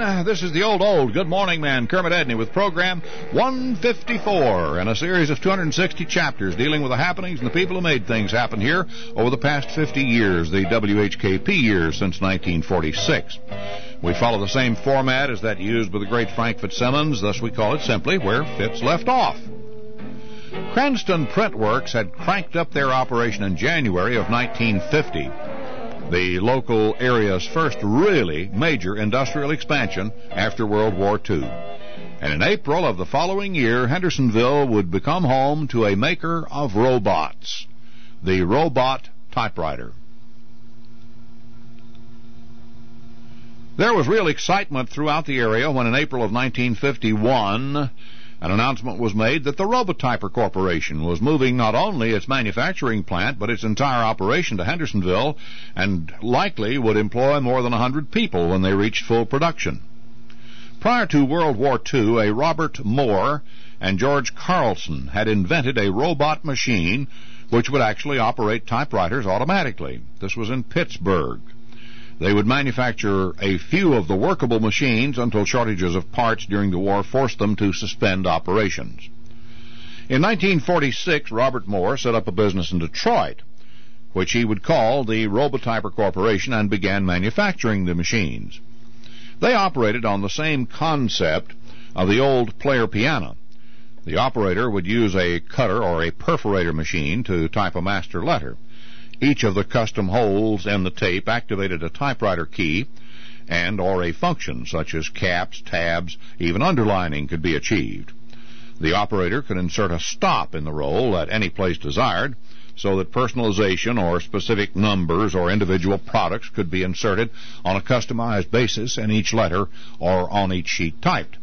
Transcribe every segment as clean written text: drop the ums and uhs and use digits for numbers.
This is the old Good Morning Man, Kermit Edney, with program 154 and a series of 260 chapters dealing with the happenings and the people who made things happen here over the past 50 years, the WHKP years since 1946. We follow the same format as that used by the great Frank Fitzsimmons, thus we call it simply Where Fitz Left Off. Cranston Print Works had cranked up their operation in January of 1950. The local area's first really major industrial expansion after World War II. And in April of the following year, Hendersonville would become home to a maker of robots, the Robot typewriter. There was real excitement throughout the area when in April of 1951, an announcement was made that the Robotyper Corporation was moving not only its manufacturing plant, but its entire operation to Hendersonville, and likely would employ more than 100 people when they reached full production. Prior to World War II, a Robert Moore and George Carlson had invented a robot machine which would actually operate typewriters automatically. This was in Pittsburgh. They would manufacture a few of the workable machines until shortages of parts during the war forced them to suspend operations. In 1946, Robert Moore set up a business in Detroit, which he would call the Robotyper Corporation, and began manufacturing the machines. They operated on the same concept of the old player piano. The operator would use a cutter or a perforator machine to type a master letter. Each of the custom holes in the tape activated a typewriter key and or a function such as caps, tabs, even underlining could be achieved. The operator could insert a stop in the roll at any place desired so that personalization or specific numbers or individual products could be inserted on a customized basis in each letter or on each sheet typed.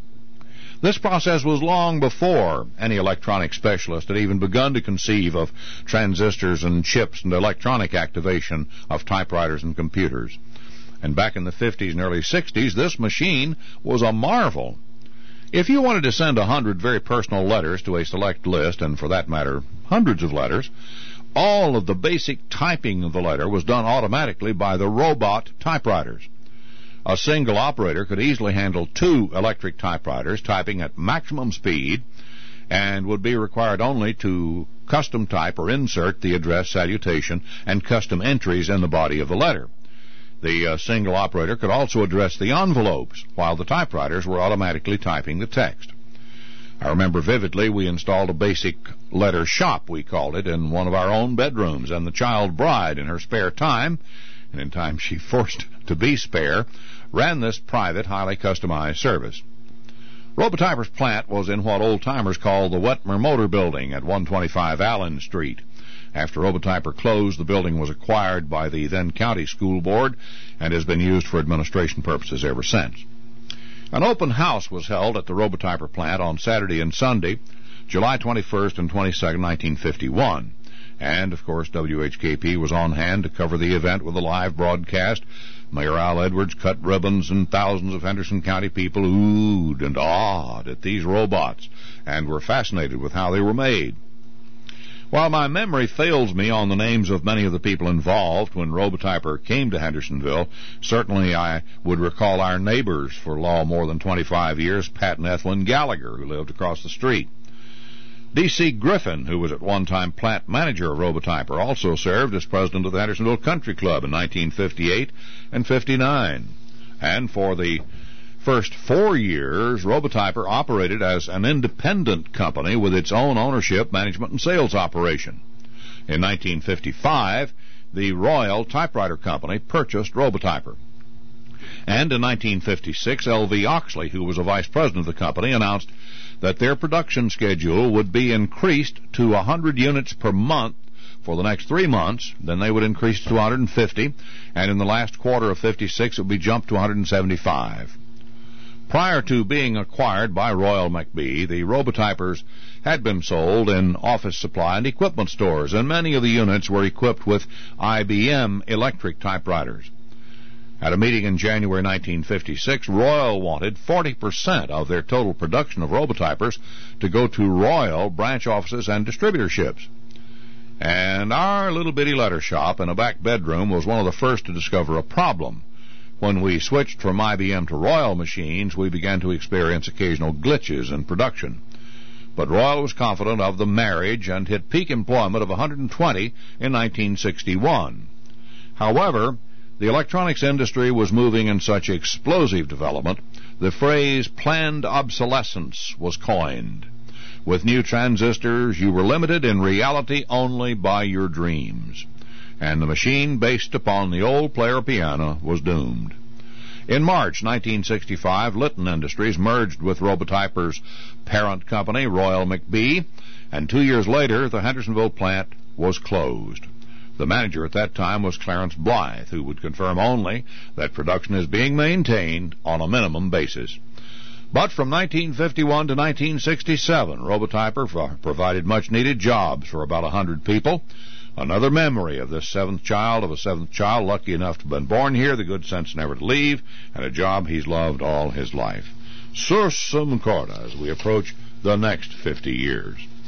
This process was long before any electronic specialist had even begun to conceive of transistors and chips and electronic activation of typewriters and computers. And back in the 50s and early 60s, this machine was a marvel. If you wanted to send 100 very personal letters to a select list, and for that matter, hundreds of letters, all of the basic typing of the letter was done automatically by the robot typewriters. A single operator could easily handle 2 electric typewriters typing at maximum speed and would be required only to custom type or insert the address, salutation, and custom entries in the body of the letter. The single operator could also address the envelopes while the typewriters were automatically typing the text. I remember vividly we installed a basic letter shop, we called it, in one of our own bedrooms, and the child bride, in her spare time, and in time she forced to be spare, ran this private, highly customized service. Robotyper's plant was in what old-timers call the Wetmer Motor Building at 125 Allen Street. After Robotyper closed, the building was acquired by the then County School Board and has been used for administration purposes ever since. An open house was held at the Robotyper plant on Saturday and Sunday, July 21st and 22nd, 1951. And, of course, WHKP was on hand to cover the event with a live broadcast. Mayor Al Edwards cut ribbons, and thousands of Henderson County people oohed and awed at these robots and were fascinated with how they were made. While my memory fails me on the names of many of the people involved when Robotyper came to Hendersonville, certainly I would recall our neighbors for more than 25 years, Pat and Ethelyn Gallagher, who lived across the street. D.C. Griffin, who was at one time plant manager of Robotyper, also served as president of the Hendersonville Country Club in 1958 and 59. And for the first 4 years, Robotyper operated as an independent company with its own ownership, management, and sales operation. In 1955, the Royal Typewriter Company purchased Robotyper. And in 1956, L.V. Oxley, who was a vice president of the company, announced that their production schedule would be increased to 100 units per month for the next 3 months. Then they would increase to 150, and in the last quarter of 56 it would be jumped to 175. Prior to being acquired by Royal McBee, the Robotypers had been sold in office supply and equipment stores, and many of the units were equipped with IBM electric typewriters. At a meeting in January 1956, Royal wanted 40% of their total production of Robotypers to go to Royal branch offices and distributorships. And our little bitty letter shop in a back bedroom was one of the first to discover a problem. When we switched from IBM to Royal machines, we began to experience occasional glitches in production. But Royal was confident of the marriage and hit peak employment of 120 in 1961. However, the electronics industry was moving in such explosive development, the phrase planned obsolescence was coined. With new transistors, you were limited in reality only by your dreams, and the machine based upon the old player piano was doomed. In March 1965, Litton Industries merged with Robotyper's parent company, Royal McBee, and 2 years later, the Hendersonville plant was closed. The manager at that time was Clarence Blythe, who would confirm only that production is being maintained on a minimum basis. But from 1951 to 1967, Robotyper provided much-needed jobs for about 100 people. Another memory of this seventh child lucky enough to have been born here, the good sense never to leave, and a job he's loved all his life. Sursum corda as we approach the next 50 years.